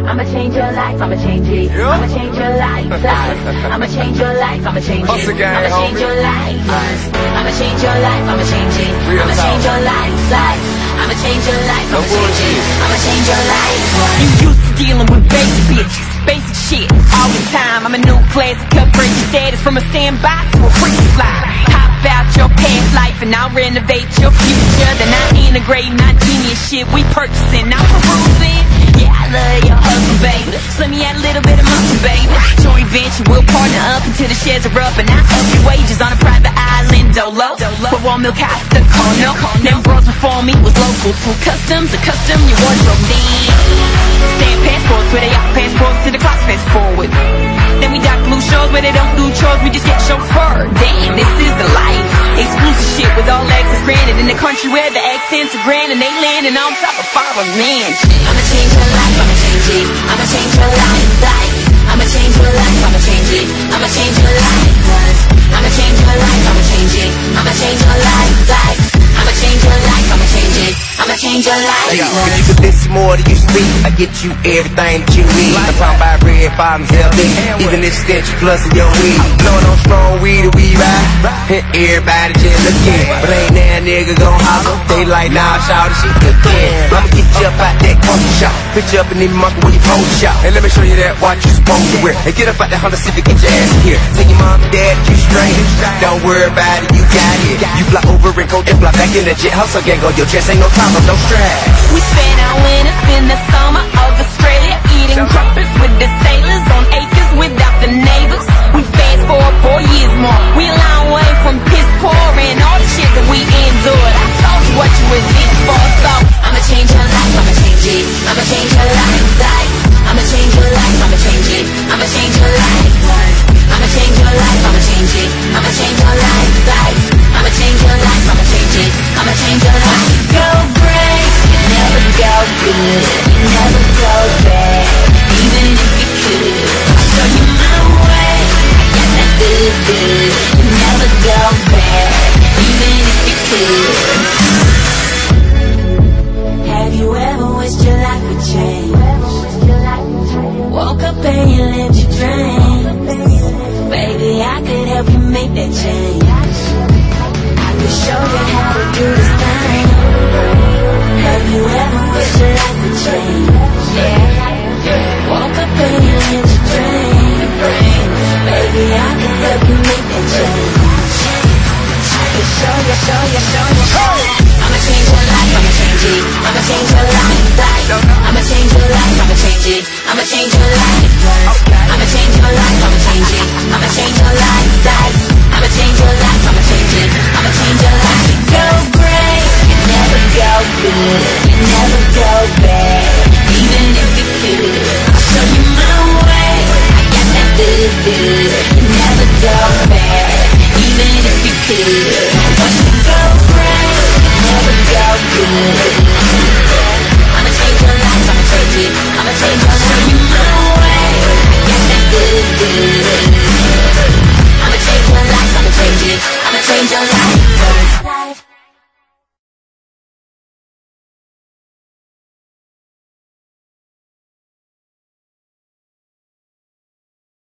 I'ma change your life, I'ma change it. I'ma change your life. I'ma change your life, I'ma change it. I'ma change your life. I'ma change your life, I'ma change it. I'ma change your life. I'ma change your life, I'ma change it. I'ma change your life. You used to dealing with basic bitches, basic shit all the time. I'm a new classic, upgrade your status from a standby to a free fly. Hop out your past life and I'll renovate your future. Then I integrate my genius shit we purchasing, I'm perusing. Yeah, I love your hustle, baby. So let me add a little bit of muscle, baby. Joint venture, we'll partner up until the shares are up, and I up your wages on a private island, dolo. But one milk house to Kono. Them bros before me was local, full customs, a custom your wardrobe. Then stamp passports where they are passports to the clocks fast forward. Then we dock blue shows where they don't do chores, we just get chauffeured. Damn, this is the life. Exclusive shit with all access granted in the country where the accents are grand and they landing on top of Father Man. I'ma change your life, I'ma change it. I'ma change your life. I'ma change your life, I'ma change it. I'ma change your life. I'ma change your life, I'ma change it. I'ma change your life. I'ma change your life, I'ma change it. I'ma change your life. If you could listen more than you speak, I get you everything that you need. I'm talking about red bottoms, LB, even this stench plus in your weed. Blowing on strong weed and we ride, and everybody just looking. But ain't that nigga gon' holler? They like, nah, shout she cooking. I'ma get you up out that coffee shop, put you up in the monkey with your pole shop, and let me show you that watch you supposed to wear. And get up out that Honda Civic, get your ass in here. Tell your mom and dad you straight. Don't worry about it, you got it. You fly over and go and fly back in the jet. Hustle gang on your chest, ain't no time, no stress. We spent our winters in the summer of Australia, eating crumpets with the sailors on acres without the neighbors. We fast forward 4 years more, we a long way from piss poor and all the shit that we endured. I told you what you was in for, so I'ma change your life, I'ma change it. I'ma change your life. I'ma change your life, I'ma change it. I'ma change your life. I'ma change your life, I'ma change it. I'ma change your life. I'ma change your life, I'ma change it. I'ma change your life. Go great, you never go good, you never go bad, even if you could. I'll show you my way, I got that good, you never go bad, even if you could. Have you ever wished your life would change? Woke up and you lived your dreams. Baby, I could help you make that change. I could show you how to do this thing. Have you ever wished your life would change? Woke up and you lived your dreams. Baby, I could help you make that change. I could show you. I'ma change your life, I'ma change it. I'ma change your life. I'ma change your life, I'ma change it. I'ma change your life. I'ma change your life, I'ma change it. I'ma change your life. I'ma change your life, I'ma change it. I'ma change your life.